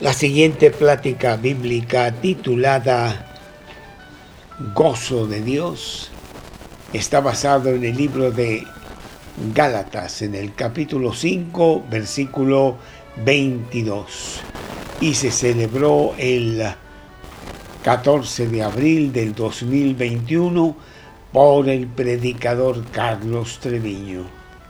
La siguiente plática bíblica titulada Gozo de Dios está basado en el libro de Gálatas, en el capítulo 5, versículo 22, y se celebró el 14 de abril del 2021 por el predicador Carlos Treviño.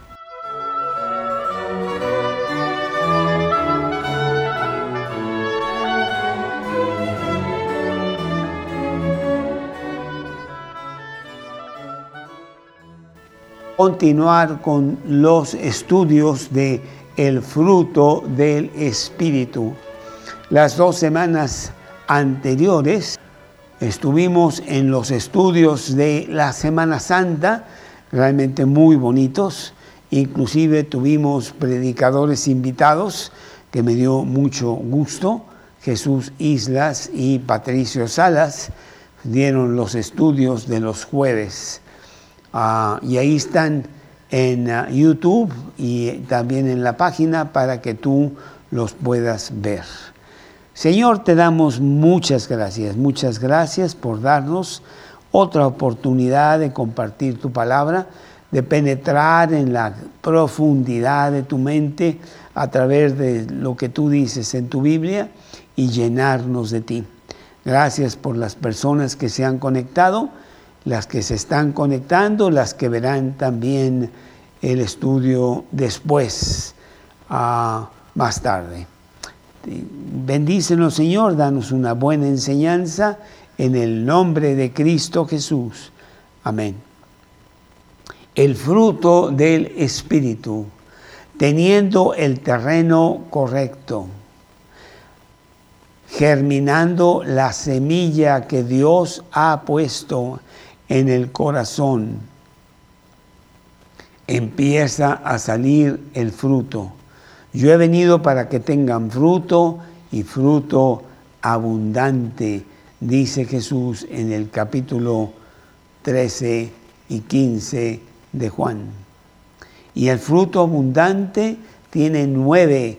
Continuar con los estudios de el fruto del Espíritu. Las 2 semanas anteriores estuvimos en los estudios de la Semana Santa, realmente muy bonitos. Inclusive tuvimos predicadores invitados que me dio mucho gusto. Jesús Islas y Patricio Salas dieron los estudios de los jueves. Y ahí están en YouTube y también en la página para que tú los puedas ver. Señor, te damos muchas gracias por darnos otra oportunidad de compartir tu palabra, de penetrar en la profundidad de tu mente a través de lo que tú dices en tu Biblia y llenarnos de ti. Gracias por las personas que se han conectado, las que se están conectando, las que verán también el estudio después, más tarde. Bendícenos, Señor, danos una buena enseñanza en el nombre de Cristo Jesús. Amén. El fruto del Espíritu, teniendo el terreno correcto, germinando la semilla que Dios ha puesto en el corazón, empieza a salir el fruto. Yo he venido para que tengan fruto y fruto abundante, dice Jesús en el capítulo 13 y 15 de Juan. Y el fruto abundante tiene nueve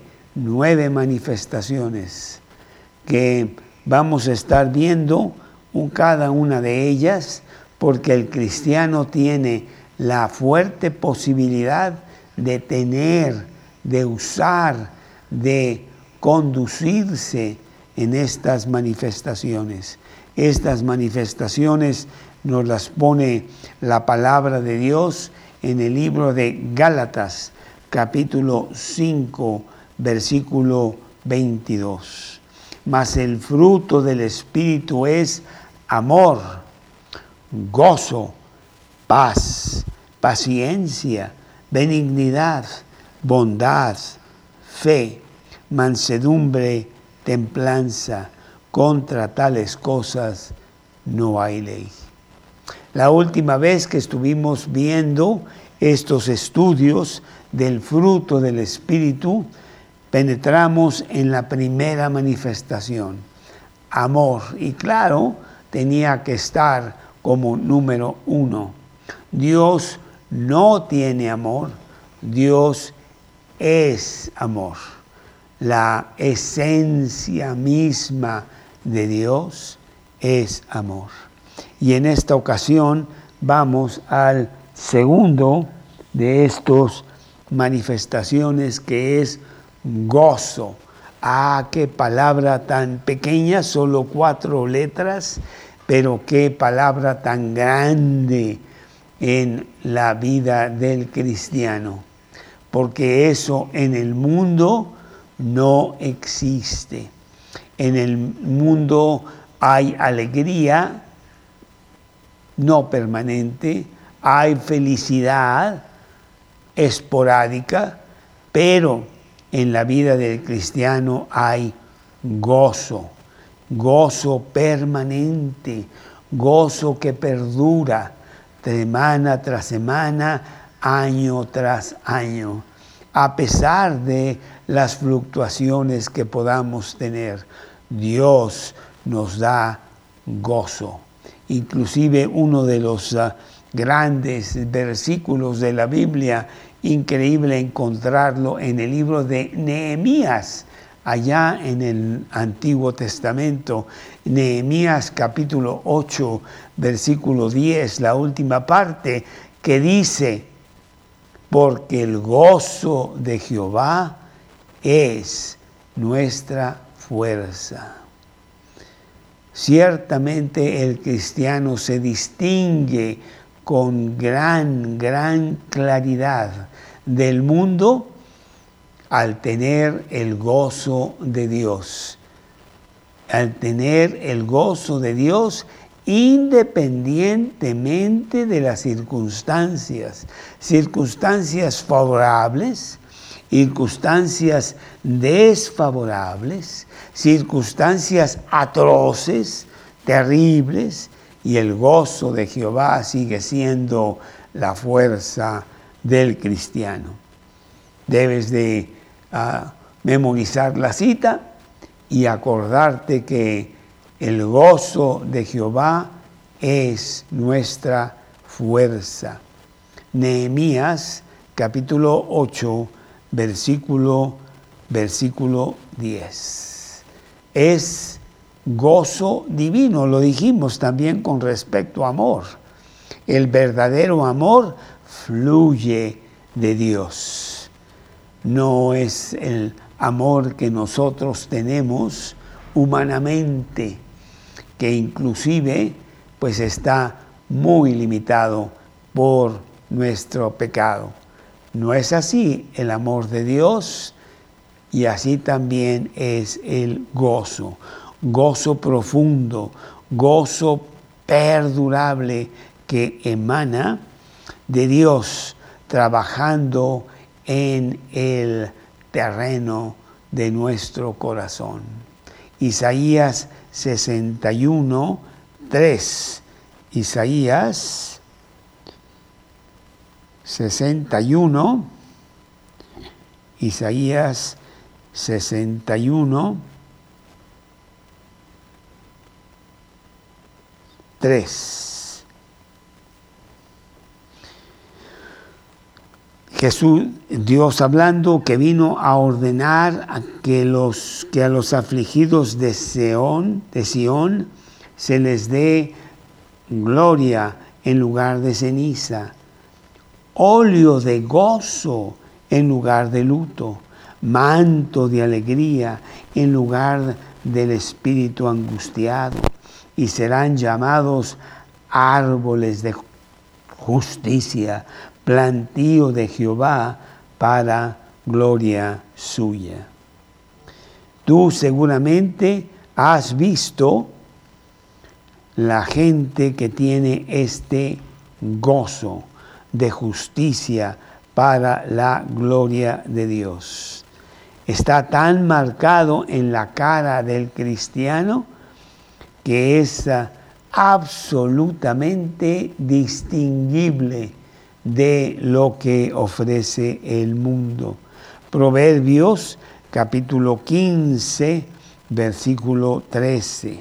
manifestaciones que vamos a estar viendo cada una de ellas, porque el cristiano tiene la fuerte posibilidad de tener, de usar, de conducirse en estas manifestaciones. Estas manifestaciones nos las pone la palabra de Dios en el libro de Gálatas, capítulo 5, versículo 22. Mas el fruto del Espíritu es amor, gozo, paz, paciencia, benignidad, bondad, fe, mansedumbre, templanza. Contra tales cosas no hay ley. La última vez que estuvimos viendo estos estudios del fruto del Espíritu, penetramos en la primera manifestación, amor. Y claro, tenía que estar como número 1. Dios no tiene amor, Dios es amor. La esencia misma de Dios es amor. Y en esta ocasión vamos al segundo de estas manifestaciones, que es gozo. Qué palabra tan pequeña, solo 4 letras, pero qué palabra tan grande en la vida del cristiano, porque eso en el mundo no existe. En el mundo hay alegría no permanente, hay felicidad esporádica, pero en la vida del cristiano hay gozo permanente, gozo que perdura semana tras semana, año tras año, a pesar de las fluctuaciones que podamos tener. Dios nos da gozo. Inclusive uno de los grandes versículos de la Biblia, increíble encontrarlo en el libro de Nehemías. allá en el Antiguo Testamento, Nehemías capítulo 8, versículo 10, la última parte, que dice: porque el gozo de Jehová es nuestra fuerza. Ciertamente el cristiano se distingue con gran claridad del mundo al tener el gozo de Dios. Al tener el gozo de Dios independientemente de las circunstancias. Circunstancias favorables, circunstancias desfavorables, circunstancias atroces, terribles, y el gozo de Jehová sigue siendo la fuerza del cristiano. Debes de memorizar la cita y acordarte que el gozo de Jehová es nuestra fuerza. Nehemías capítulo 8, versículo 10. Es gozo divino, lo dijimos también con respecto a amor. El verdadero amor fluye de Dios. No es el amor que nosotros tenemos humanamente, que inclusive pues está muy limitado por nuestro pecado. No es así el amor de Dios, y así también es el gozo. Gozo profundo, gozo perdurable que emana de Dios trabajando en el terreno de nuestro corazón. Isaías 61, 3. Isaías 61, 3. Jesús, Dios hablando, que vino a ordenar a que a los afligidos de Sión se les dé gloria en lugar de ceniza, óleo de gozo en lugar de luto, manto de alegría en lugar del espíritu angustiado, y serán llamados árboles de justicia, plantío de Jehová para gloria suya. Tú seguramente has visto la gente que tiene este gozo de justicia para la gloria de Dios. Está tan marcado en la cara del cristiano que es absolutamente distinguible de lo que ofrece el mundo. Proverbios capítulo 15, versículo 13.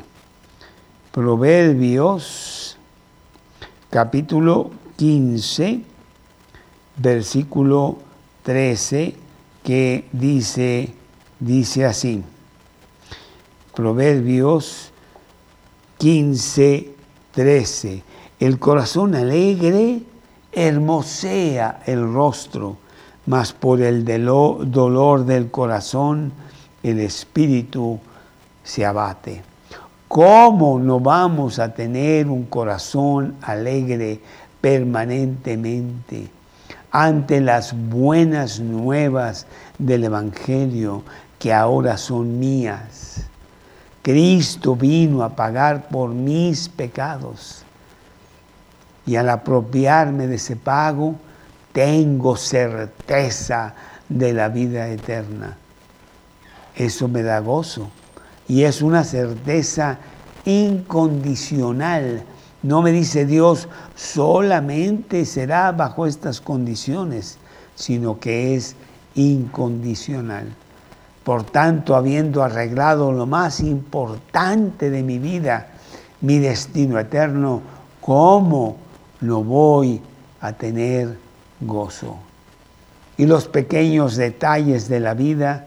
Proverbios capítulo 15, versículo 13, que dice así. Proverbios 15, 13. El corazón alegre hermosea el rostro, mas por el dolor del corazón el espíritu se abate. ¿Cómo no vamos a tener un corazón alegre permanentemente ante las buenas nuevas del Evangelio que ahora son mías? Cristo vino a pagar por mis pecados. Y al apropiarme de ese pago, tengo certeza de la vida eterna. Eso me da gozo. Y es una certeza incondicional. No me dice Dios, solamente será bajo estas condiciones, sino que es incondicional. Por tanto, habiendo arreglado lo más importante de mi vida, mi destino eterno, ¿cómo no voy a tener gozo? Y los pequeños detalles de la vida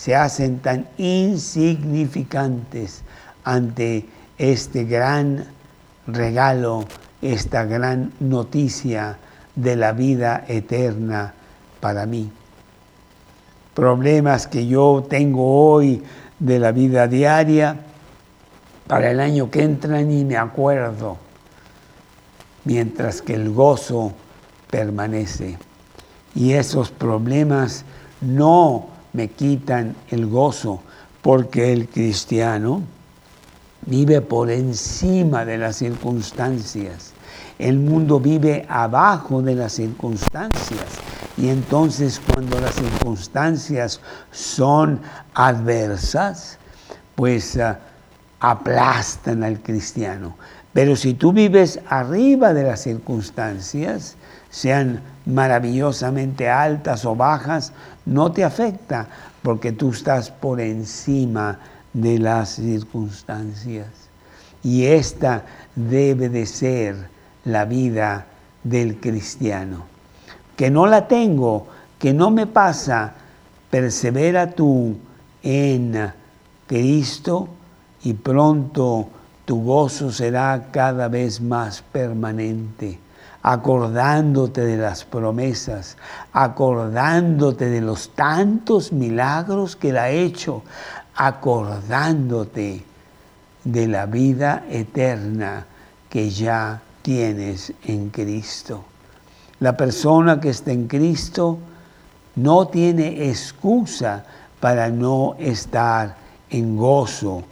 se hacen tan insignificantes ante este gran regalo, esta gran noticia de la vida eterna para mí. Problemas que yo tengo hoy de la vida diaria, para el año que entra ni me acuerdo, mientras que el gozo permanece. Y esos problemas no me quitan el gozo, porque el cristiano vive por encima de las circunstancias. El mundo vive abajo de las circunstancias. Y entonces cuando las circunstancias son adversas, pues aplastan al cristiano. Pero si tú vives arriba de las circunstancias, sean maravillosamente altas o bajas, no te afecta, porque tú estás por encima de las circunstancias. Y esta debe de ser la vida del cristiano. Que no la tengo, que no me pasa, persevera tú en Cristo y pronto tu gozo será cada vez más permanente, acordándote de las promesas, acordándote de los tantos milagros que Él ha hecho, acordándote de la vida eterna que ya tienes en Cristo. La persona que está en Cristo no tiene excusa para no estar en gozo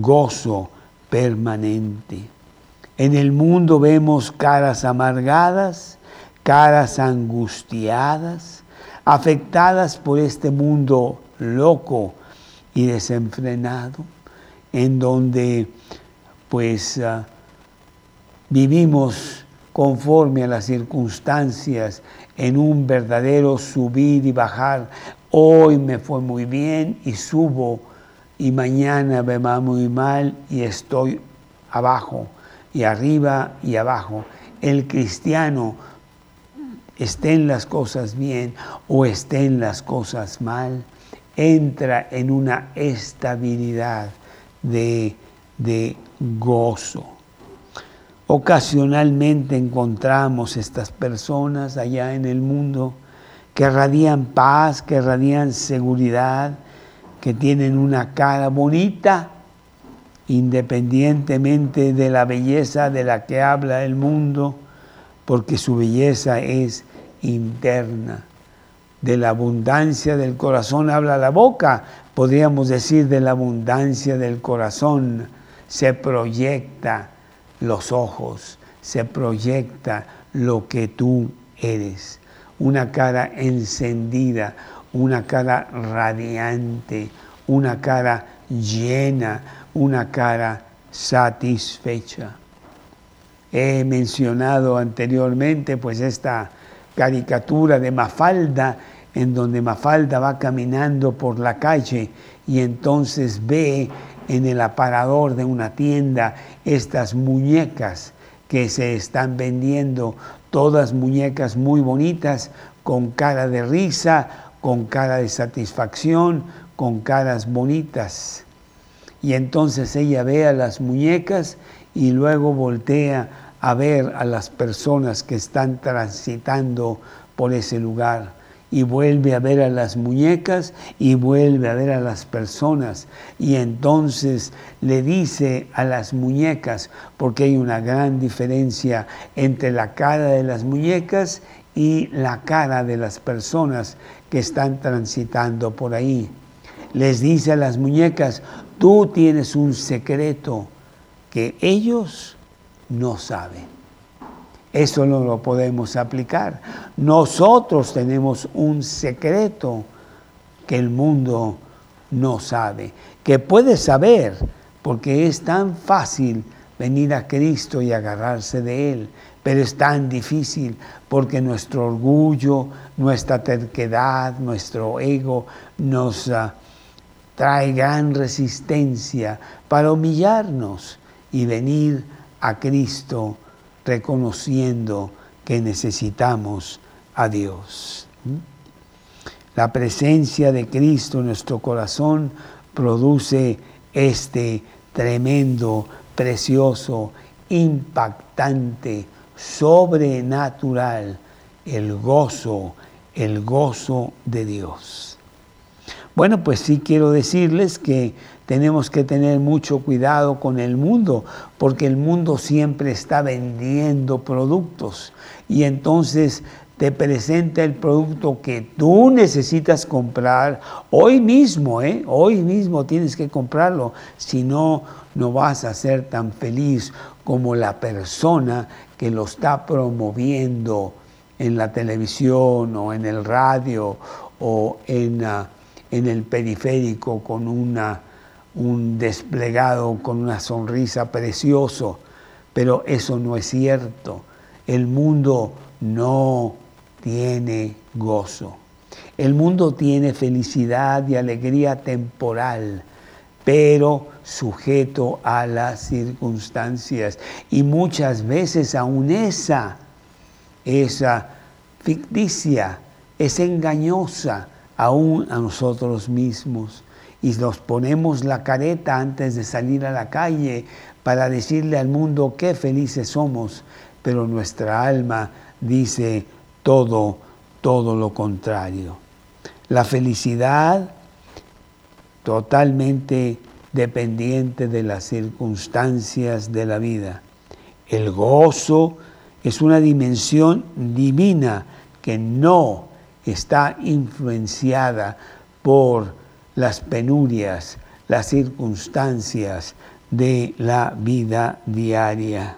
permanente. En el mundo vemos caras amargadas, caras angustiadas, afectadas por este mundo loco y desenfrenado, en donde pues vivimos conforme a las circunstancias, en un verdadero subir y bajar. Hoy me fue muy bien y subo, y mañana me va muy mal y estoy abajo, y arriba y abajo. El cristiano, estén las cosas bien o estén las cosas mal, entra en una estabilidad de gozo. Ocasionalmente encontramos estas personas allá en el mundo que radian paz, que radian seguridad, que tienen una cara bonita, independientemente de la belleza de la que habla el mundo, porque su belleza es interna. De la abundancia del corazón habla la boca, podríamos decir de la abundancia del corazón se proyecta los ojos, se proyecta lo que tú eres. Una cara encendida, una cara radiante, una cara llena, una cara satisfecha. He mencionado anteriormente pues esta caricatura de Mafalda, en donde Mafalda va caminando por la calle y entonces ve en el aparador de una tienda estas muñecas que se están vendiendo, todas muñecas muy bonitas, con cara de risa, con cara de satisfacción, con caras bonitas. Y entonces ella ve a las muñecas y luego voltea a ver a las personas que están transitando por ese lugar. Y vuelve a ver a las muñecas y vuelve a ver a las personas. Y entonces le dice a las muñecas, porque hay una gran diferencia entre la cara de las muñecas y la cara de las personas que están transitando por ahí. Les dice a las muñecas, tú tienes un secreto que ellos no saben. Eso no lo podemos aplicar. Nosotros tenemos un secreto que el mundo no sabe, que puede saber, porque es tan fácil venir a Cristo y agarrarse de Él, pero es tan difícil porque nuestro orgullo, nuestra terquedad, nuestro ego nos trae gran resistencia para humillarnos y venir a Cristo reconociendo que necesitamos a Dios. La presencia de Cristo en nuestro corazón produce este tremendo, precioso, impactante, sobrenatural, el gozo de Dios. Bueno, pues sí quiero decirles que tenemos que tener mucho cuidado con el mundo, porque el mundo siempre está vendiendo productos y entonces te presenta el producto que tú necesitas comprar hoy mismo, hoy mismo tienes que comprarlo, si no, no vas a ser tan feliz como la persona que lo está promoviendo en la televisión o en el radio o en el periférico con un desplegado, con una sonrisa precioso. Pero eso no es cierto. El mundo no tiene gozo. El mundo tiene felicidad y alegría temporal, pero sujeto a las circunstancias. Y muchas veces aún esa ficticia, es engañosa aún a nosotros mismos. Y nos ponemos la careta antes de salir a la calle para decirle al mundo qué felices somos, pero nuestra alma dice todo lo contrario. La felicidad totalmente dependiente de las circunstancias de la vida. El gozo es una dimensión divina que no está influenciada por las penurias, las circunstancias de la vida diaria.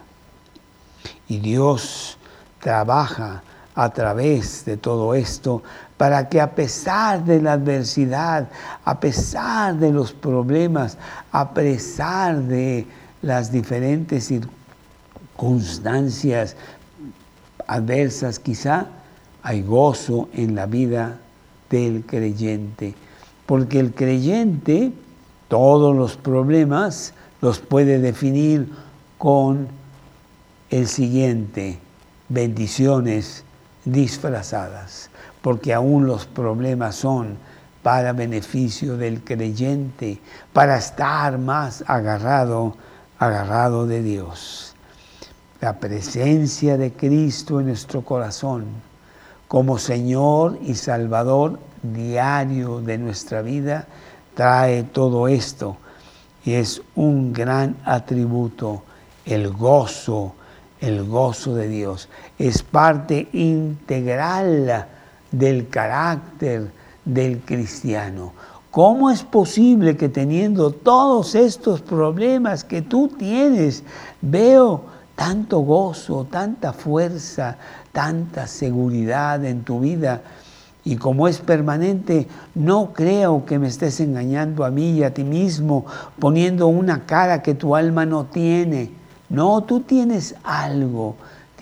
Y Dios trabaja a través de todo esto para que a pesar de la adversidad, a pesar de los problemas, a pesar de las diferentes circunstancias adversas quizá, hay gozo en la vida del creyente. Porque el creyente todos los problemas los puede definir con el siguiente: bendiciones disfrazadas. Porque aún los problemas son para beneficio del creyente, para estar más agarrado de Dios. La presencia de Cristo en nuestro corazón como Señor y Salvador diario de nuestra vida trae todo esto y es un gran atributo, el gozo de Dios. Es parte integral del carácter del cristiano. ¿Cómo es posible que teniendo todos estos problemas que tú tienes, veo tanto gozo, tanta fuerza, tanta seguridad en tu vida? Y como es permanente, no creo que me estés engañando a mí y a ti mismo, poniendo una cara que tu alma no tiene. No, tú tienes algo,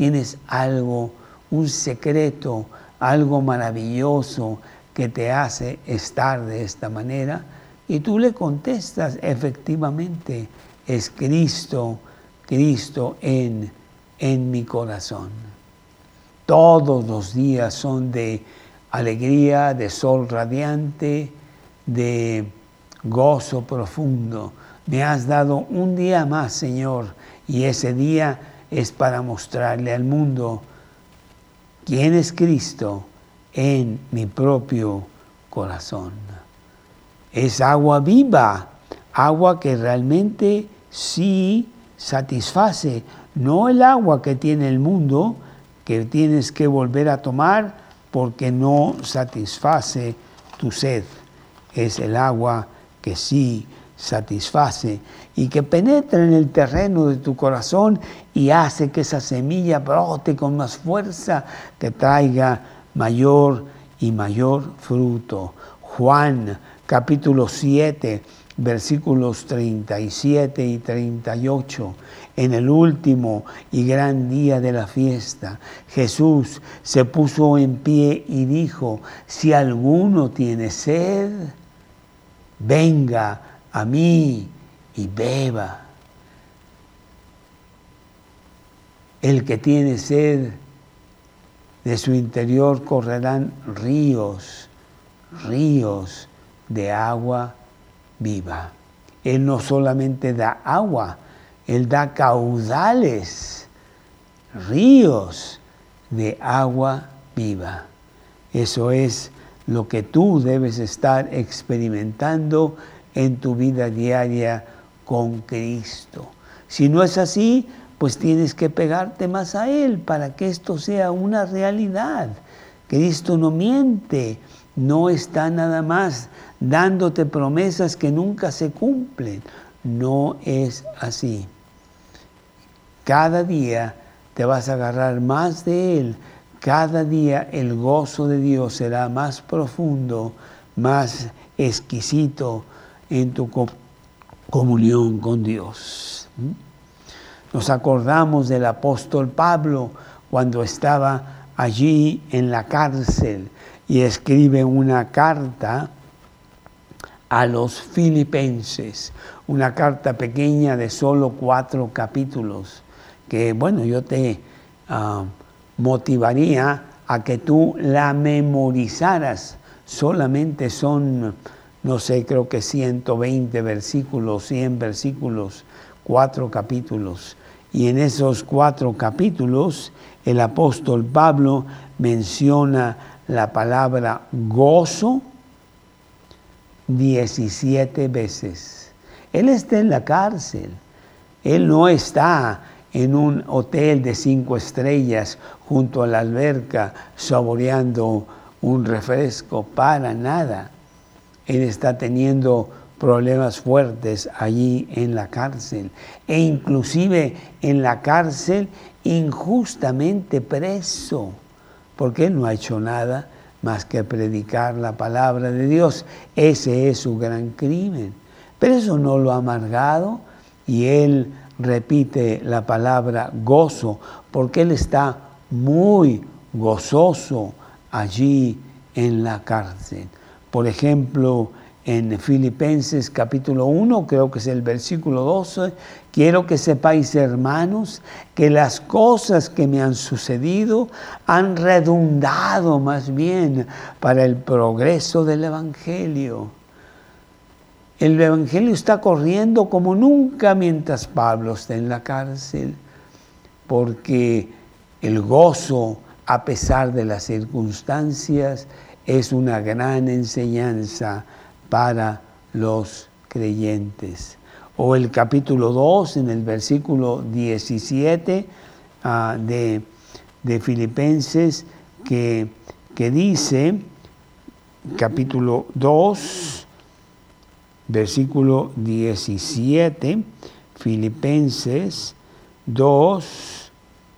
un secreto, algo maravilloso que te hace estar de esta manera. Y tú le contestas, efectivamente, es Cristo en mi corazón. Todos los días son de alegría, de sol radiante, de gozo profundo. Me has dado un día más, Señor, y ese día es para mostrarle al mundo quién es Cristo en mi propio corazón. Es agua viva, agua que realmente sí satisface, no el agua que tiene el mundo, que tienes que volver a tomar porque no satisface tu sed. Es el agua que sí satisface y que penetra en el terreno de tu corazón y hace que esa semilla brote con más fuerza, que traiga mayor y mayor fruto. Juan capítulo 7, versículos 37 y 38. En el último y gran día de la fiesta, Jesús se puso en pie y dijo: si alguno tiene sed, venga a mí y beba. El que tiene sed, de su interior correrán ríos ríos de agua viva. Él no solamente da agua, Él da caudales, ríos de agua viva. Eso es lo que tú debes estar experimentando en tu vida diaria con Cristo. Si no es así, pues tienes que pegarte más a Él para que esto sea una realidad. Cristo no miente, no está nada más dándote promesas que nunca se cumplen. No es así. Cada día te vas a agarrar más de Él. Cada día el gozo de Dios será más profundo, más exquisito en tu comunión con Dios. Nos acordamos del apóstol Pablo cuando estaba allí en la cárcel y escribe una carta a los filipenses, una carta pequeña de solo 4 capítulos, que bueno, yo te motivaría a que tú la memorizaras. Solamente son, no sé, creo que 120 versículos, 100 versículos, 4 capítulos. Y en esos 4 capítulos el apóstol Pablo menciona la palabra gozo 17 veces. Él está en la cárcel. Él no está en un hotel de 5 estrellas junto a la alberca saboreando un refresco, para nada. Él está teniendo problemas fuertes allí en la cárcel, e inclusive en la cárcel injustamente preso, porque él no ha hecho nada más que predicar la palabra de Dios. Ese es su gran crimen. Pero eso no lo ha amargado, y él repite la palabra gozo, porque él está muy gozoso allí en la cárcel. Por ejemplo, en Filipenses capítulo 1, creo que es el versículo 12, quiero que sepáis, hermanos, que las cosas que me han sucedido han redundado más bien para el progreso del Evangelio. El Evangelio está corriendo como nunca mientras Pablo está en la cárcel, porque el gozo, a pesar de las circunstancias, es una gran enseñanza para los creyentes. O el capítulo 2, en el versículo 17 de Filipenses, que dice, capítulo 2, versículo 17, Filipenses 2,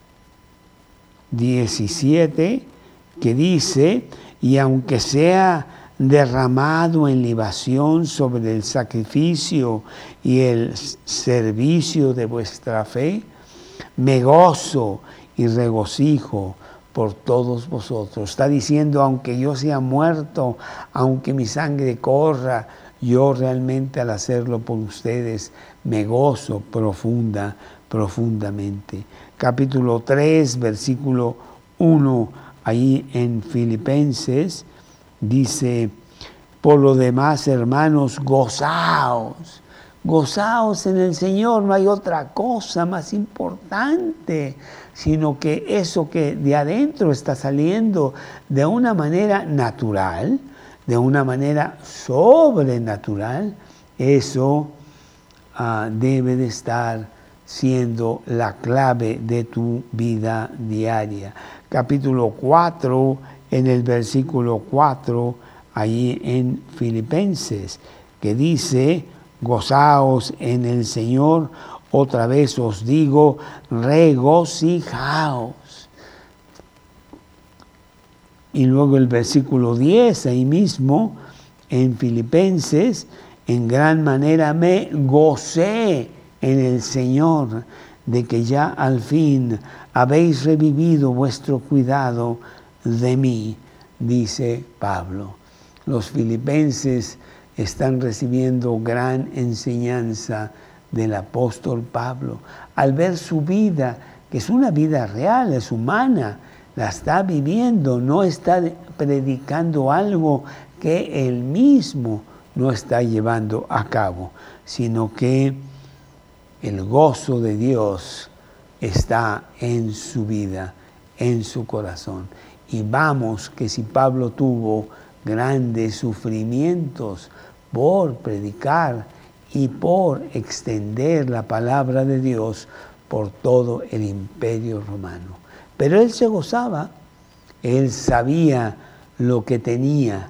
17, que dice, y aunque sea derramado en libación sobre el sacrificio y el servicio de vuestra fe, me gozo y regocijo por todos vosotros. Está diciendo, aunque yo sea muerto, aunque mi sangre corra, yo realmente al hacerlo por ustedes me gozo profundamente. Capítulo 3, versículo 1, ahí en Filipenses, dice, por lo demás, hermanos, gozaos. Gozaos en el Señor. No hay otra cosa más importante, sino que eso que de adentro está saliendo de una manera natural, de una manera sobrenatural, eso debe de estar siendo la clave de tu vida diaria. Capítulo 4, en el versículo 4, ahí en Filipenses, que dice, gozaos en el Señor, otra vez os digo, regocijaos. Y luego el versículo 10, ahí mismo, en Filipenses, en gran manera me gocé en el Señor, de que ya al fin habéis revivido vuestro cuidado de mí, dice Pablo. Los filipenses están recibiendo gran enseñanza del apóstol Pablo al ver su vida, que es una vida real, es humana, la está viviendo, no está predicando algo que él mismo no está llevando a cabo, sino que el gozo de Dios está en su vida, en su corazón. Y vamos, que si Pablo tuvo grandes sufrimientos por predicar y por extender la palabra de Dios por todo el imperio romano. Pero él se gozaba, él sabía lo que tenía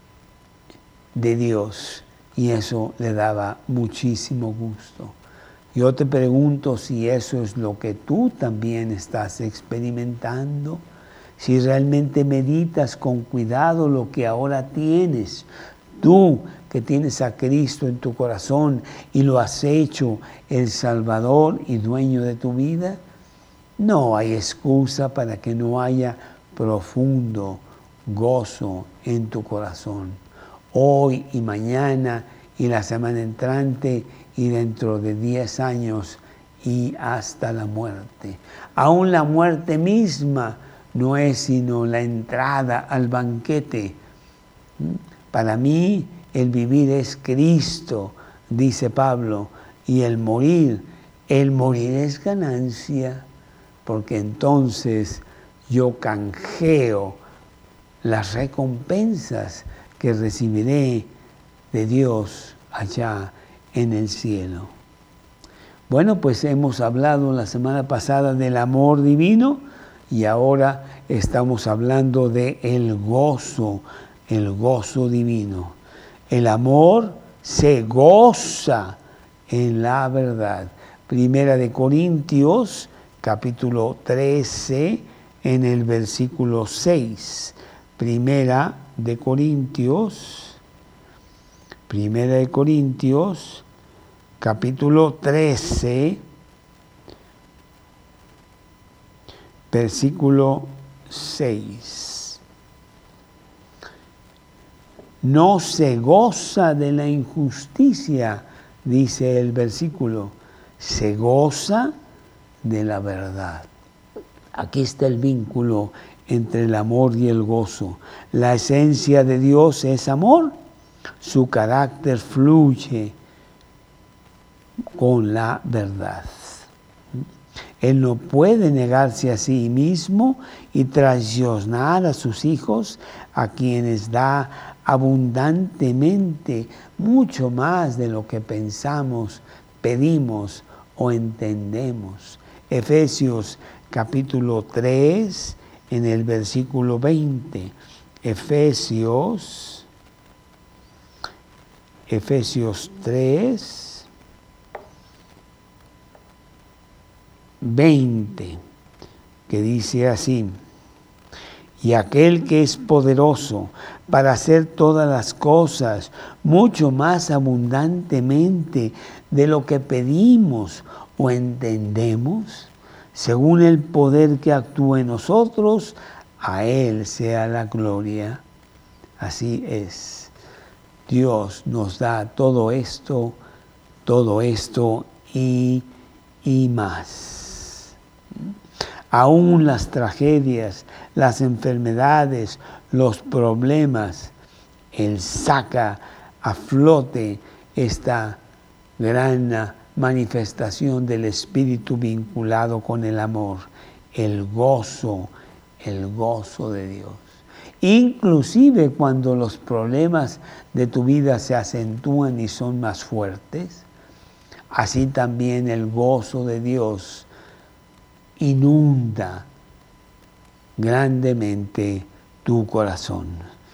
de Dios y eso le daba muchísimo gusto. Yo te pregunto si eso es lo que tú también estás experimentando, si realmente meditas con cuidado lo que ahora tienes, tú que tienes a Cristo en tu corazón y lo has hecho el Salvador y dueño de tu vida. No hay excusa para que no haya profundo gozo en tu corazón. Hoy y mañana y la semana entrante y dentro de 10 años y hasta la muerte. Aún la muerte misma no es sino la entrada al banquete. Para mí el vivir es Cristo, dice Pablo, y el morir es ganancia, porque entonces yo canjeo las recompensas que recibiré de Dios allá en el cielo. Bueno, pues hemos hablado la semana pasada del amor divino y ahora estamos hablando de el gozo divino. El amor se goza en la verdad. Primera de Corintios, capítulo 13, en el versículo 6. Primera de Corintios, capítulo 13, versículo 6. No se goza de la injusticia, dice el versículo, se goza de la verdad. Aquí está el vínculo entre el amor y el gozo. La esencia de Dios es amor, su carácter fluye con la verdad. Él no puede negarse a sí mismo y traicionar a sus hijos, a quienes da abundantemente, mucho más de lo que pensamos, pedimos o entendemos. Efesios capítulo 3, en el versículo 20. Efesios 3, 20, que dice así: y aquel que es poderoso para hacer todas las cosas mucho más abundantemente de lo que pedimos o entendemos, según el poder que actúa en nosotros, a Él sea la gloria. Así es. Dios nos da todo esto y más. Aún las tragedias, las enfermedades, los problemas, Él saca a flote esta gran manifestación del Espíritu vinculado con el amor, el gozo de Dios. Inclusive cuando los problemas de tu vida se acentúan y son más fuertes, así también el gozo de Dios inunda grandemente tu corazón.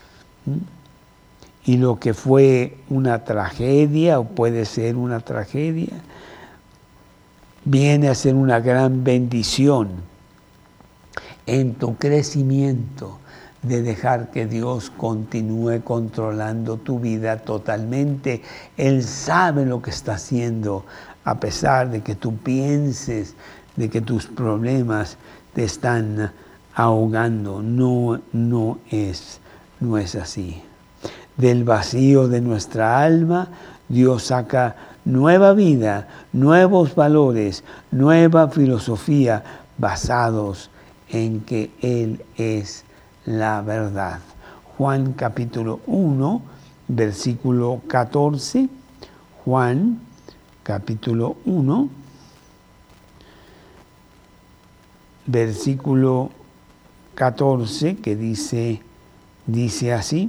Y lo que fue una tragedia, o puede ser una tragedia, viene a ser una gran bendición en tu crecimiento de dejar que Dios continúe controlando tu vida totalmente. Él sabe lo que está haciendo, a pesar de que tú pienses de que tus problemas te están ahogando. No es así. Del vacío de nuestra alma, Dios saca nueva vida, nuevos valores, nueva filosofía basados en que Él es la verdad. Juan capítulo 1, versículo 14. Juan capítulo 1, versículo 14, que dice así: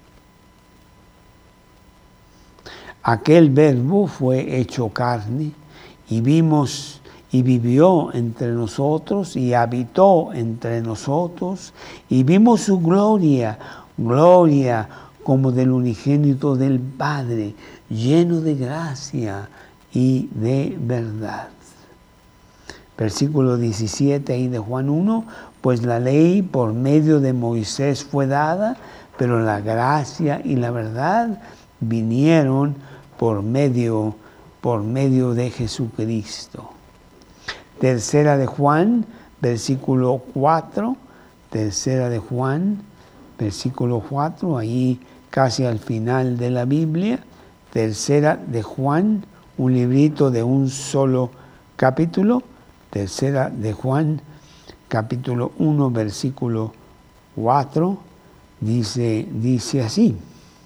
aquel verbo fue hecho carne y vimos y vivió entre nosotros y habitó entre nosotros y vimos su gloria, gloria como del unigénito del Padre, lleno de gracia y de verdad. Versículo 17 ahí de Juan 1, pues la ley por medio de Moisés fue dada, pero la gracia y la verdad vinieron por medio de Jesucristo. Tercera de Juan, versículo 4, tercera de Juan, versículo 4, ahí casi al final de la Biblia. Tercera de Juan, un librito de un solo capítulo. Tercera de Juan, capítulo 1, versículo 4, dice así: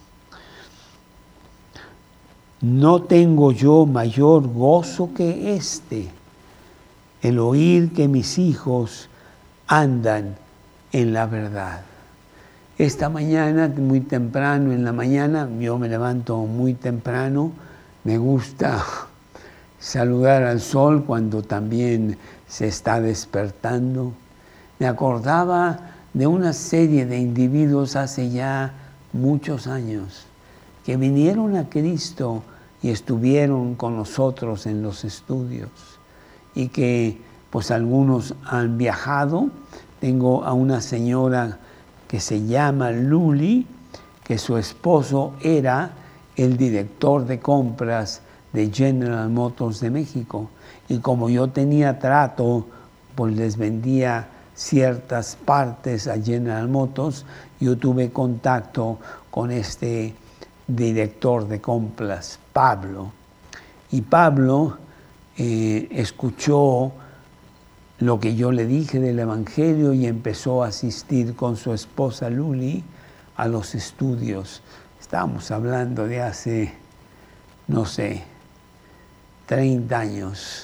no tengo yo mayor gozo que este, el oír que mis hijos andan en la verdad. Esta mañana, muy temprano en la mañana, yo me levanto muy temprano, me gusta saludar al sol cuando también se está despertando. Me acordaba de una serie de individuos hace ya muchos años que vinieron a Cristo y estuvieron con nosotros en los estudios y que pues algunos han viajado. Tengo a una señora que se llama Luli, que su esposo era el director de compras de General Motors de México. Y como yo tenía trato, pues les vendía ciertas partes a General Motors, yo tuve contacto con este director de compras, Pablo. Y Pablo escuchó lo que yo le dije del Evangelio y empezó a asistir con su esposa Luli a los estudios. Estábamos hablando de hace, no sé, 30 años.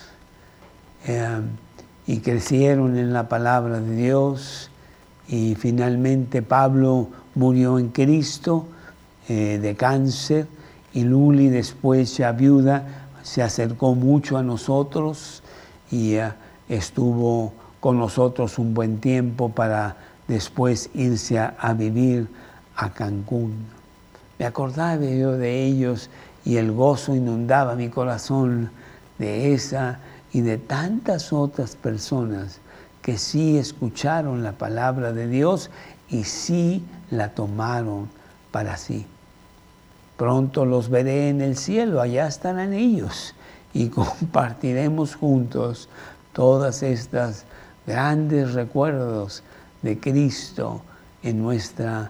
Y crecieron en la palabra de Dios y finalmente Pablo murió en Cristo de cáncer y Luli, después ya viuda, se acercó mucho a nosotros y estuvo con nosotros un buen tiempo para después irse a vivir a Cancún. Me acordaba yo de ellos y el gozo inundaba mi corazón de esa y de tantas otras personas que sí escucharon la palabra de Dios y sí la tomaron para sí. Pronto los veré en el cielo, allá estarán ellos y compartiremos juntos todas estas grandes recuerdos de Cristo en nuestra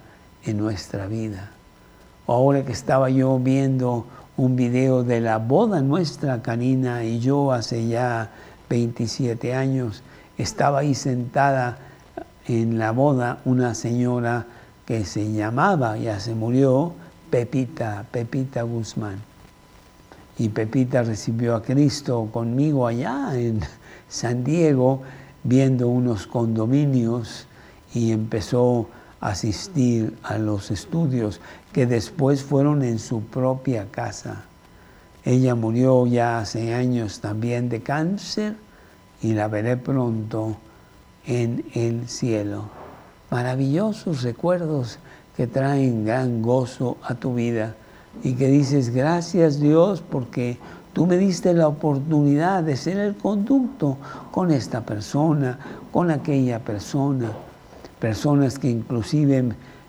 vida. Ahora que estaba yo viendo un video de la boda nuestra, Karina y yo, hace ya 27 años, estaba ahí sentada en la boda una señora que se llamaba, ya se murió, Pepita Guzmán. Y Pepita recibió a Cristo conmigo allá en San Diego, viendo unos condominios, y empezó a asistir a los estudios que después fueron en su propia casa. Ella murió ya hace años también de cáncer y la veré pronto en el cielo. Maravillosos recuerdos que traen gran gozo a tu vida y que dices, gracias Dios porque tú me diste la oportunidad de ser el conducto con esta persona, con aquella persona, personas que inclusive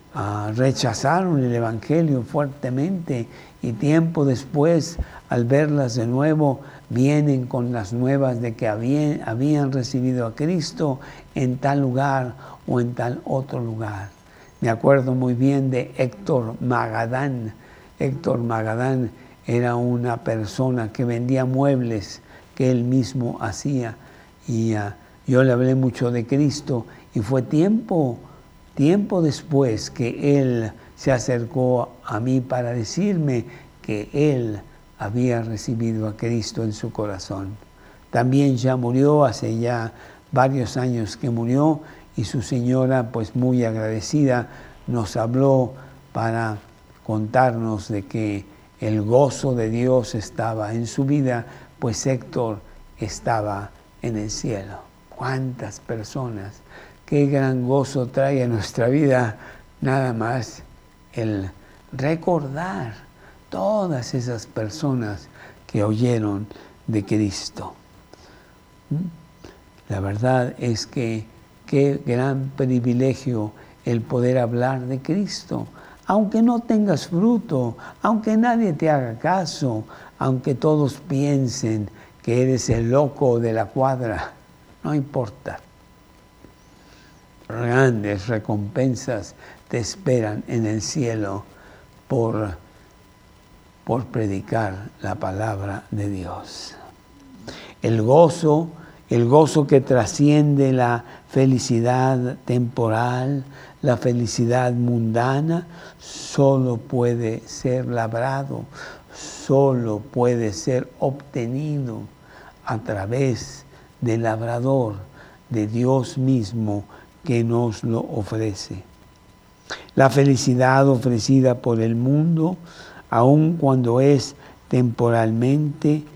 rechazaron el Evangelio fuertemente y tiempo después, al verlas de nuevo, vienen con las nuevas de que habían recibido a Cristo en tal lugar o en tal otro lugar. Me acuerdo muy bien de Héctor Magadán. Héctor Magadán era una persona que vendía muebles que él mismo hacía y Yo le hablé mucho de Cristo y fue tiempo después que Él se acercó a mí para decirme que Él había recibido a Cristo en su corazón. También ya murió, hace ya varios años que murió, y su señora, pues muy agradecida, nos habló para contarnos de que el gozo de Dios estaba en su vida, pues Héctor estaba en el cielo. ¿Cuántas personas? Qué gran gozo trae a nuestra vida nada más el recordar todas esas personas que oyeron de Cristo. La verdad es que qué gran privilegio el poder hablar de Cristo. Aunque no tengas fruto, aunque nadie te haga caso, aunque todos piensen que eres el loco de la cuadra, no importa. Grandes recompensas te esperan en el cielo por predicar la palabra de Dios. El gozo que trasciende la felicidad temporal, la felicidad mundana, solo puede ser labrado, solo puede ser obtenido a través del labrador, de Dios mismo, que nos lo ofrece. La felicidad ofrecida por el mundo, aun cuando es temporalmente,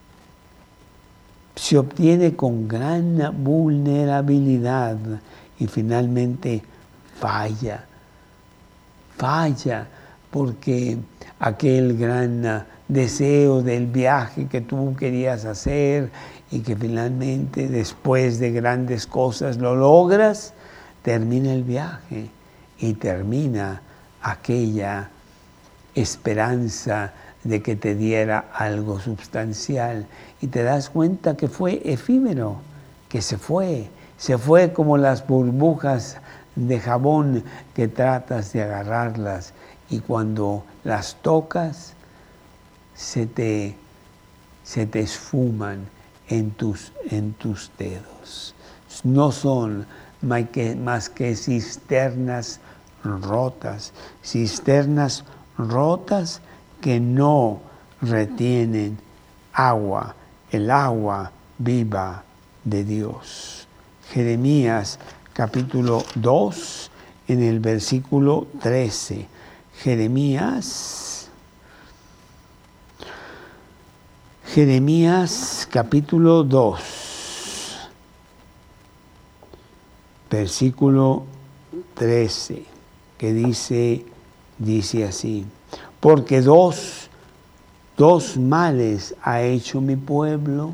se obtiene con gran vulnerabilidad y finalmente falla. Falla porque aquel gran deseo del viaje que tú querías hacer y que finalmente después de grandes cosas lo logras, termina el viaje y termina aquella esperanza de que te diera algo sustancial y te das cuenta que fue efímero, que se fue como las burbujas de jabón que tratas de agarrarlas y cuando las tocas se te esfuman en tus dedos. No son más que cisternas rotas que no retienen agua, el agua viva de Dios. Jeremías capítulo 2, en el versículo 13. Jeremías capítulo 2, versículo 13, que dice así: porque dos males ha hecho mi pueblo.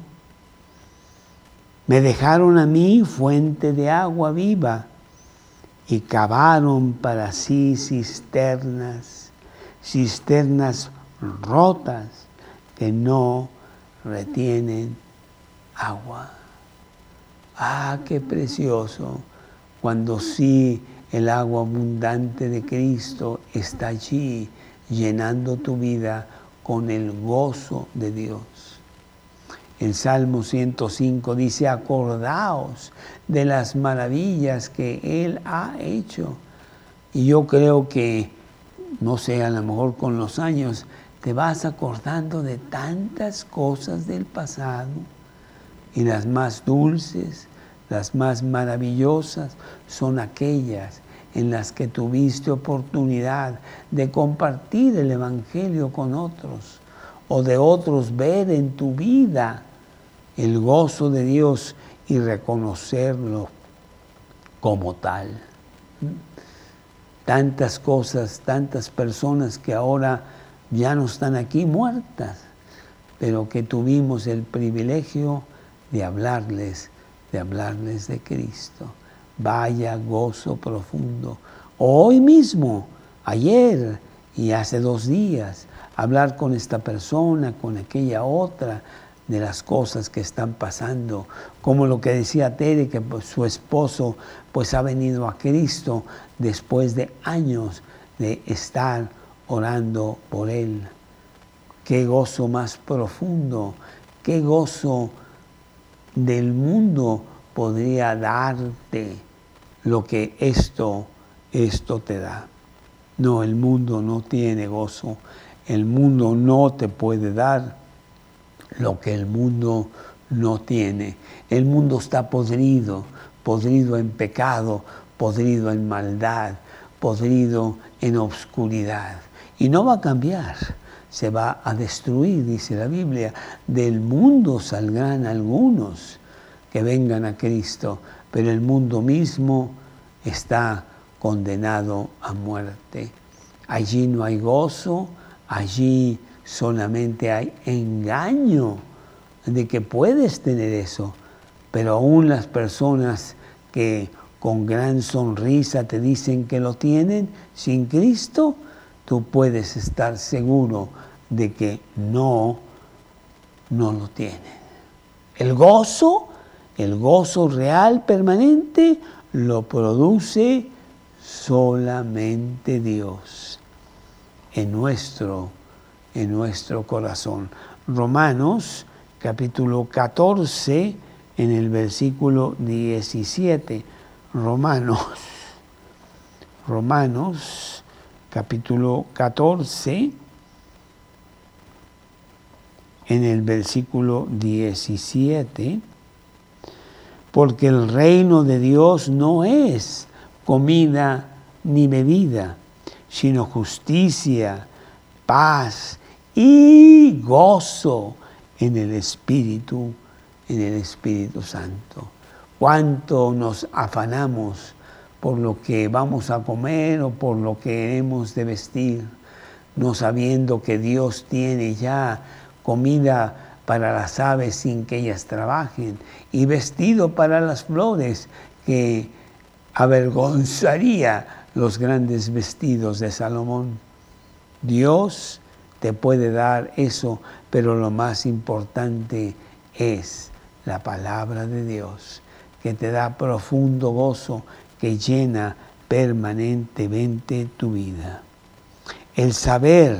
Me dejaron a mí fuente de agua viva y cavaron para sí cisternas rotas que no retienen agua. Ah, qué precioso cuando sí el agua abundante de Cristo está allí llenando tu vida con el gozo de Dios. El Salmo 105 dice: acordaos de las maravillas que Él ha hecho. Y yo creo que, no sé, a lo mejor con los años te vas acordando de tantas cosas del pasado y las más dulces, las más maravillosas son aquellas en las que tuviste oportunidad de compartir el Evangelio con otros o de otros ver en tu vida el gozo de Dios y reconocerlo como tal. Tantas cosas, tantas personas que ahora ya no están aquí muertas, pero que tuvimos el privilegio de hablarles de Cristo. Vaya gozo profundo. Hoy mismo, ayer y hace 2 días, hablar con esta persona, con aquella otra, de las cosas que están pasando, como lo que decía Tere, que pues, su esposo pues ha venido a Cristo después de años de estar orando por él. Qué gozo más profundo, qué gozo del mundo podría darte lo que esto te da. No, el mundo no tiene gozo. El mundo no te puede dar lo que el mundo no tiene. El mundo está podrido en pecado, podrido en maldad, podrido en obscuridad. Y no va a cambiar, se va a destruir, dice la Biblia. Del mundo saldrán algunos que vengan a Cristo, pero el mundo mismo está condenado a muerte. Allí no hay gozo, allí solamente hay engaño de que puedes tener eso, pero aún las personas que con gran sonrisa te dicen que lo tienen, sin Cristo, tú puedes estar seguro de que no lo tienen. El gozo real, permanente, lo produce solamente Dios en nuestro corazón. Romanos capítulo 14, en el versículo 17. Romanos capítulo 14, en el versículo 17. Porque el reino de Dios no es comida ni bebida, sino justicia, paz y gozo en el Espíritu Santo. Cuánto nos afanamos por lo que vamos a comer o por lo que hemos de vestir, no sabiendo que Dios tiene ya comida para las aves sin que ellas trabajen, y vestido para las flores que avergonzaría los grandes vestidos de Salomón. Dios te puede dar eso, pero lo más importante es la palabra de Dios, que te da profundo gozo, que llena permanentemente tu vida. El saber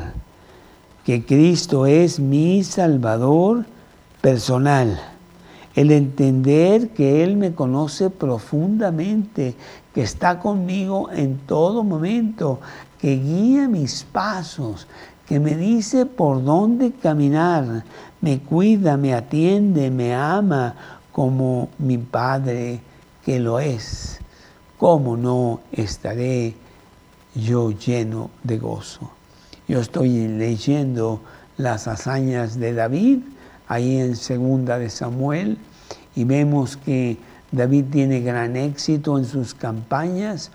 que Cristo es mi Salvador personal, el entender que Él me conoce profundamente, que está conmigo en todo momento, que guía mis pasos, que me dice por dónde caminar, me cuida, me atiende, me ama como mi Padre que lo es. ¿Cómo no estaré yo lleno de gozo? Yo estoy leyendo las hazañas de David, ahí en 2 de Samuel, y vemos que David tiene gran éxito en sus campañas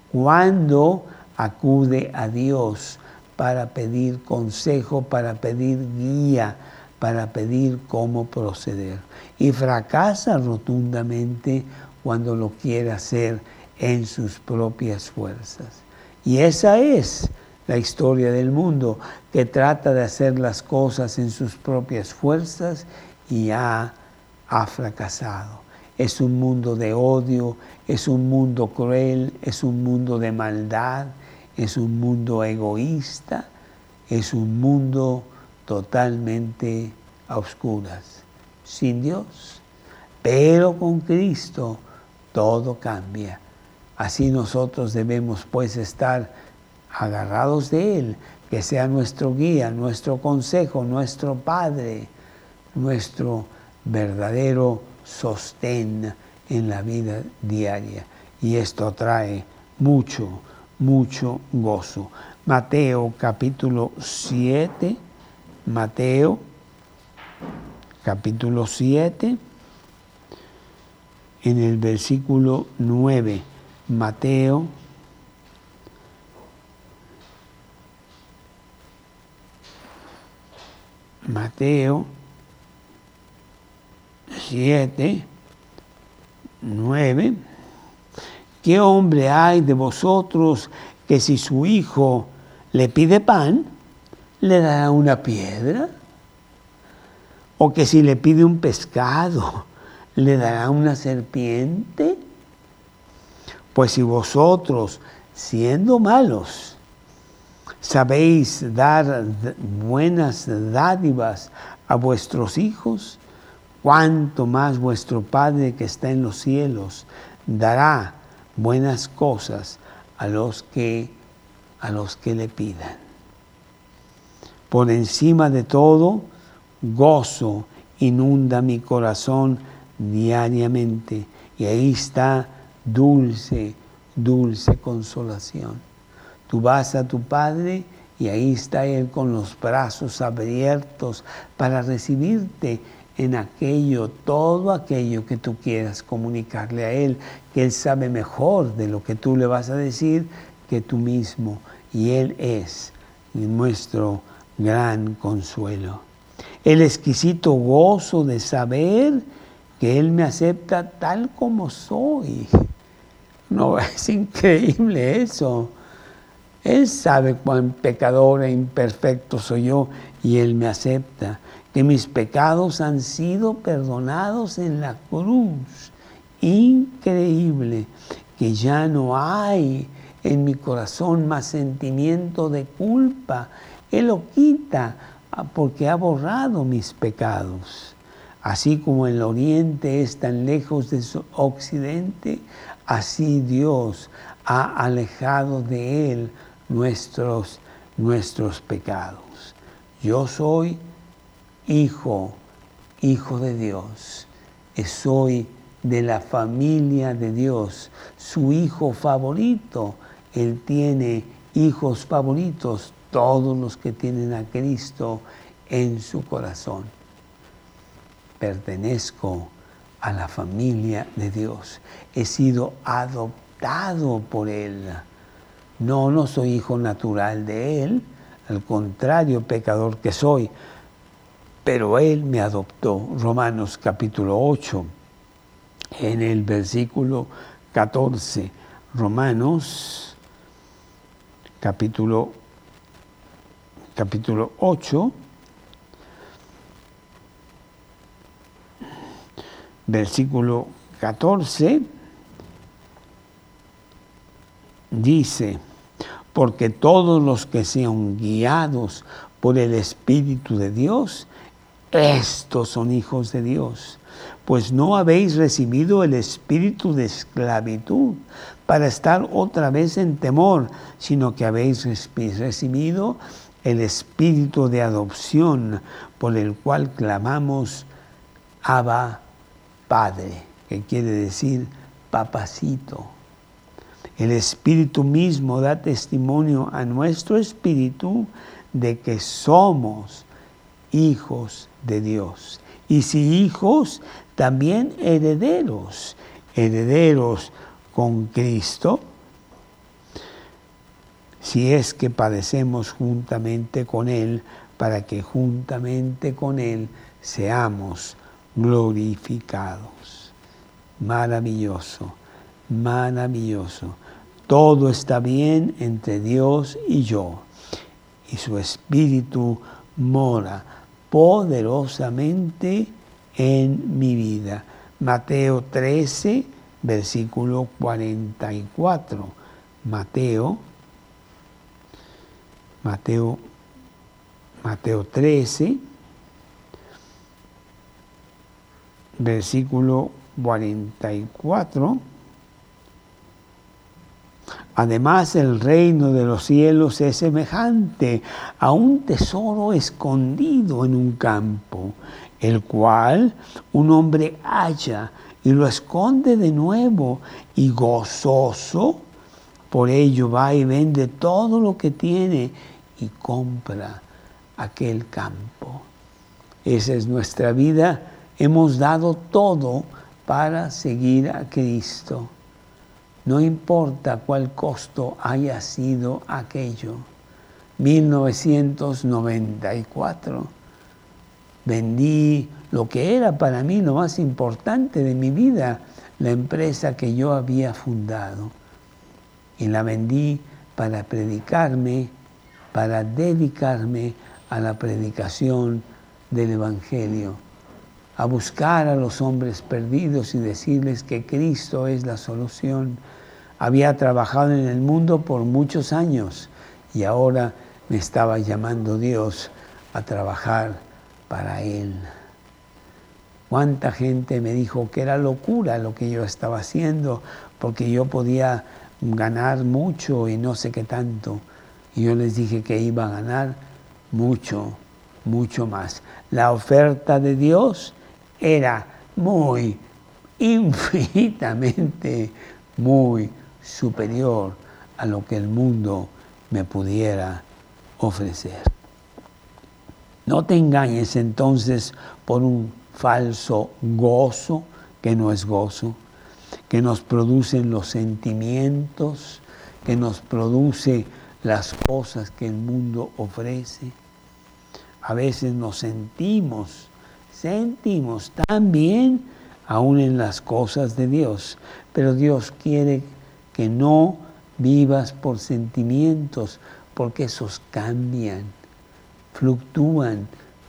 cuando acude a Dios para pedir consejo, para pedir guía, para pedir cómo proceder. Y fracasa rotundamente cuando lo quiere hacer en sus propias fuerzas. Y esa es la historia del mundo, que trata de hacer las cosas en sus propias fuerzas y ha fracasado. Es un mundo de odio, es un mundo cruel, es un mundo de maldad, es un mundo egoísta, es un mundo totalmente a oscuras, sin Dios. Pero con Cristo todo cambia. Así nosotros debemos pues estar agarrados de Él, que sea nuestro guía, nuestro consejo, nuestro Padre, nuestro verdadero sostén en la vida diaria. Y esto trae mucho gozo. Mateo capítulo 7, Mateo capítulo 7, en el versículo 9. Mateo Mateo 7, 9. ¿Qué hombre hay de vosotros que si su hijo le pide pan, le dará una piedra? ¿O que si le pide un pescado, le dará una serpiente? Pues si vosotros, siendo malos, sabéis dar buenas dádivas a vuestros hijos, cuánto más vuestro Padre que está en los cielos dará buenas cosas a los que le pidan. Por encima de todo, gozo inunda mi corazón diariamente. Y ahí está dulce, dulce consolación. Tú vas a tu Padre y ahí está Él con los brazos abiertos para recibirte en aquello, todo aquello que tú quieras comunicarle a Él, que Él sabe mejor de lo que tú le vas a decir que tú mismo. Y Él es nuestro gran consuelo. El exquisito gozo de saber que Él me acepta tal como soy. No, es increíble eso. Él sabe cuán pecador e imperfecto soy yo y Él me acepta. Que mis pecados han sido perdonados en la cruz. Increíble. Que ya no hay en mi corazón más sentimiento de culpa. Él lo quita porque ha borrado mis pecados. Así como el oriente es tan lejos de su occidente, así Dios ha alejado de Él nuestros pecados. Yo soy hijo de Dios. Soy de la familia de Dios, su hijo favorito. Él tiene hijos favoritos, todos los que tienen a Cristo en su corazón. Pertenezco a la familia de Dios. He sido adoptado por Él. No soy hijo natural de Él, al contrario, pecador que soy, pero Él me adoptó. Romanos capítulo 8, en el versículo 14. Romanos capítulo 8, versículo 14, dice: porque todos los que sean guiados por el Espíritu de Dios, estos son hijos de Dios. Pues no habéis recibido el espíritu de esclavitud para estar otra vez en temor, sino que habéis recibido el espíritu de adopción, por el cual clamamos: Abba, Padre, que quiere decir papacito. El Espíritu mismo da testimonio a nuestro espíritu de que somos hijos de Dios. Y si hijos, también herederos, herederos con Cristo, si es que padecemos juntamente con Él, para que juntamente con Él seamos glorificados. Maravilloso, maravilloso. Todo está bien entre Dios y yo, y su Espíritu mora poderosamente en mi vida. Mateo 13, versículo 44. Mateo 13, versículo 44. Además, el reino de los cielos es semejante a un tesoro escondido en un campo, el cual un hombre halla y lo esconde de nuevo, y gozoso por ello va y vende todo lo que tiene y compra aquel campo. Esa es nuestra vida. Hemos dado todo para seguir a Cristo. No importa cuál costo haya sido aquello. 1994. Vendí lo que era para mí lo más importante de mi vida, la empresa que yo había fundado. Y la vendí para predicarme, para dedicarme a la predicación del Evangelio, a buscar a los hombres perdidos y decirles que Cristo es la solución. Había trabajado en el mundo por muchos años y ahora me estaba llamando Dios a trabajar para Él. Cuánta gente me dijo que era locura lo que yo estaba haciendo, porque yo podía ganar mucho y no sé qué tanto. Y yo les dije que iba a ganar mucho, mucho más. La oferta de Dios era muy, infinitamente, muy superior a lo que el mundo me pudiera ofrecer. No te engañes entonces por un falso gozo, que no es gozo, que nos producen los sentimientos, que nos produce las cosas que el mundo ofrece. A veces nos sentimos tan bien aún en las cosas de Dios, pero Dios quiere que no vivas por sentimientos, porque esos cambian, fluctúan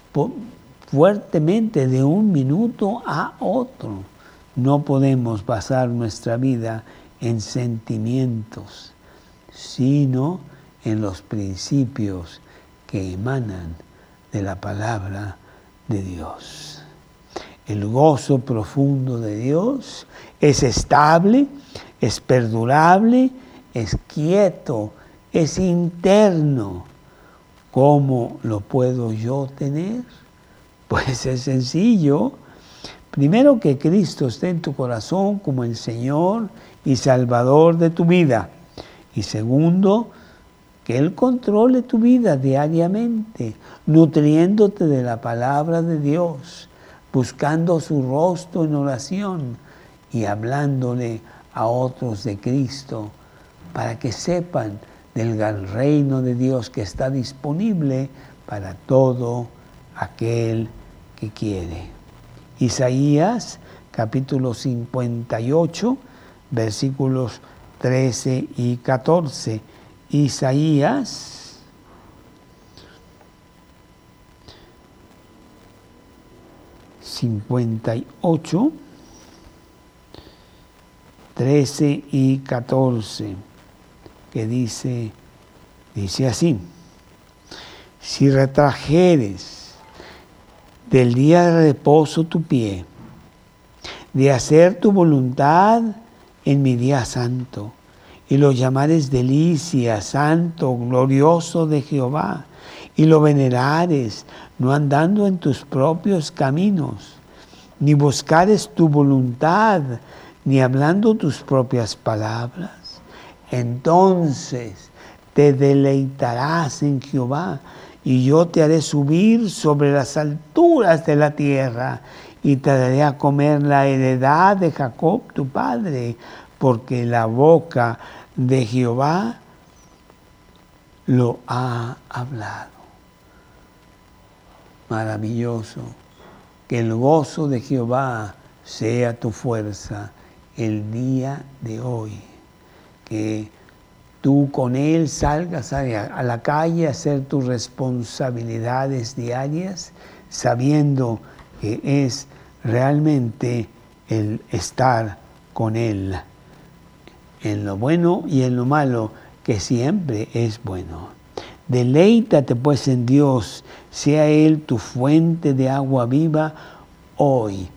fuertemente de un minuto a otro. No podemos basar nuestra vida en sentimientos, sino en los principios que emanan de la palabra de Dios. El gozo profundo de Dios es estable, es perdurable, es quieto, es interno. ¿Cómo lo puedo yo tener? Pues es sencillo. Primero, que Cristo esté en tu corazón como el Señor y Salvador de tu vida. Y segundo, que Él controle tu vida diariamente, nutriéndote de la palabra de Dios, buscando su rostro en oración y hablándole a otros de Cristo, para que sepan del gran reino de Dios que está disponible para todo aquel que quiere. Isaías capítulo 58, versículos 13 y 14. Isaías (58), 13 y 14, que dice así: si retrajeres del día de reposo tu pie, de hacer tu voluntad en mi día santo, y lo llamares delicia, santo, glorioso de Jehová, y lo venerares, no andando en tus propios caminos, ni buscares tu voluntad, ni hablando tus propias palabras, entonces te deleitarás en Jehová, y yo te haré subir sobre las alturas de la tierra, y te daré a comer la heredad de Jacob tu padre, porque la boca de Jehová lo ha hablado. Maravilloso. Que el gozo de Jehová sea tu fuerza el día de hoy. Que tú con Él salgas a la calle a hacer tus responsabilidades diarias, sabiendo que es realmente el estar con Él, en lo bueno y en lo malo, que siempre es bueno. Deleítate pues en Dios, sea Él tu fuente de agua viva hoy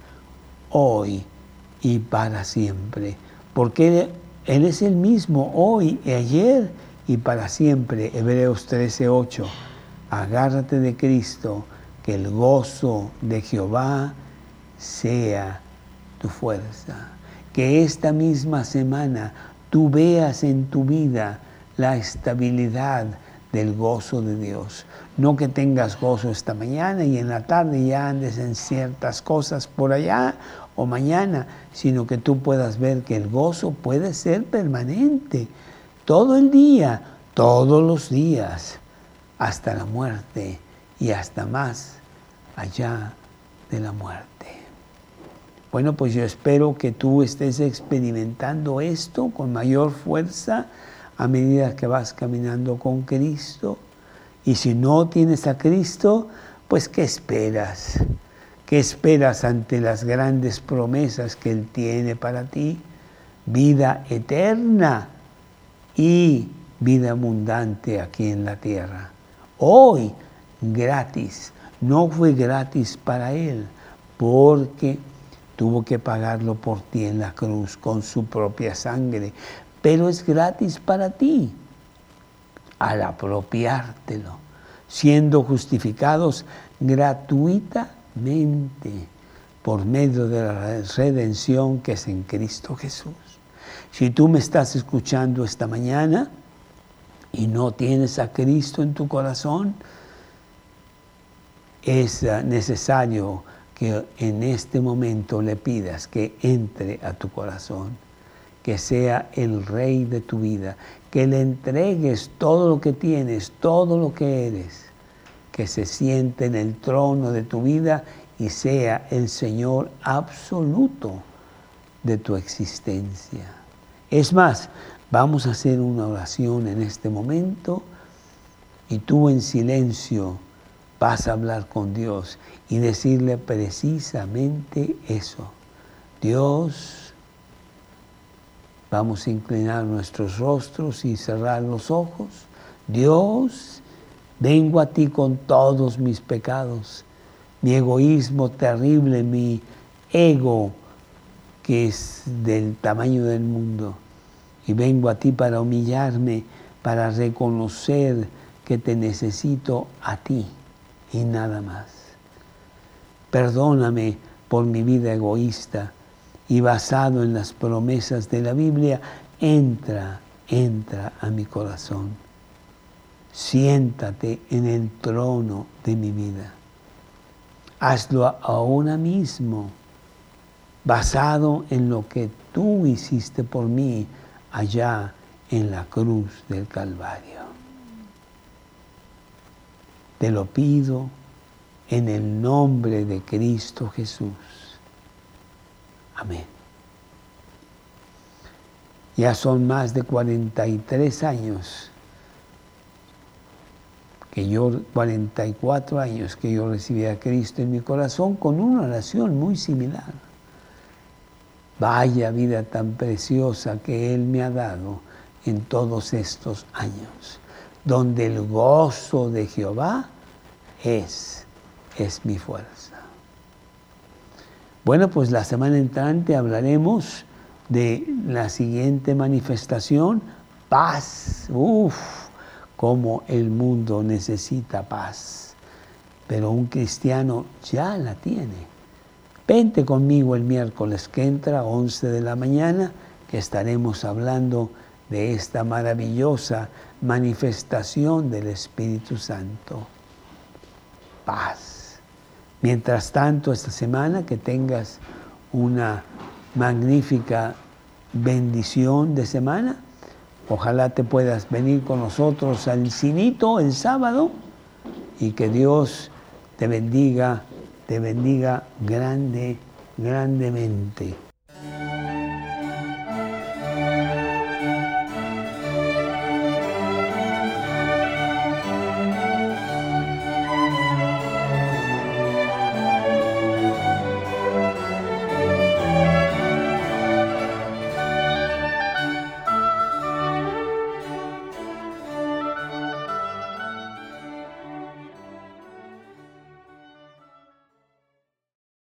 y para siempre. Porque Él es el mismo hoy y ayer y para siempre. Hebreos 13:8. Agárrate de Cristo, que el gozo de Jehová sea tu fuerza. Que esta misma semana tú veas en tu vida la estabilidad del gozo de Dios. No que tengas gozo esta mañana y en la tarde ya andes en ciertas cosas por allá o mañana, sino que tú puedas ver que el gozo puede ser permanente, todo el día, todos los días, hasta la muerte y hasta más allá de la muerte. Bueno, pues yo espero que tú estés experimentando esto con mayor fuerza a medida que vas caminando con Cristo. Y si no tienes a Cristo, pues ¿qué esperas? ¿Qué esperas ante las grandes promesas que Él tiene para ti? Vida eterna y vida abundante aquí en la tierra. Hoy, gratis. No fue gratis para Él, porque tuvo que pagarlo por ti en la cruz con su propia sangre. Pero es gratis para ti al apropiártelo, siendo justificados gratuitamente por medio de la redención que es en Cristo Jesús. Si tú me estás escuchando esta mañana y no tienes a Cristo en tu corazón, es necesario que en este momento le pidas que entre a tu corazón, que sea el Rey de tu vida, que le entregues todo lo que tienes, todo lo que eres, que se siente en el trono de tu vida y sea el Señor absoluto de tu existencia. Es más, vamos a hacer una oración en este momento y tú en silencio vas a hablar con Dios y decirle precisamente eso. Dios, vamos a inclinar nuestros rostros y cerrar los ojos. Dios, vengo a ti con todos mis pecados, mi egoísmo terrible, mi ego que es del tamaño del mundo. Y vengo a ti para humillarme, para reconocer que te necesito a ti y nada más. Perdóname por mi vida egoísta y basado en las promesas de la Biblia, entra a mi corazón. Siéntate en el trono de mi vida. Hazlo ahora mismo, basado en lo que tú hiciste por mí allá en la cruz del Calvario. Te lo pido en el nombre de Cristo Jesús. Amén. Ya son más de 43 años 44 años que yo recibí a Cristo en mi corazón con una oración muy similar. Vaya vida tan preciosa que Él me ha dado en todos estos años, donde el gozo de Jehová es mi fuerza. Bueno, pues la semana entrante hablaremos de la siguiente manifestación, paz. Cómo el mundo necesita paz, pero un cristiano ya la tiene. Vente conmigo el miércoles que entra, 11 de la mañana, que estaremos hablando de esta maravillosa manifestación del Espíritu Santo. Paz. Mientras tanto, esta semana que tengas una magnífica bendición de semana. Ojalá te puedas venir con nosotros al Cinito el sábado y que Dios te bendiga grandemente.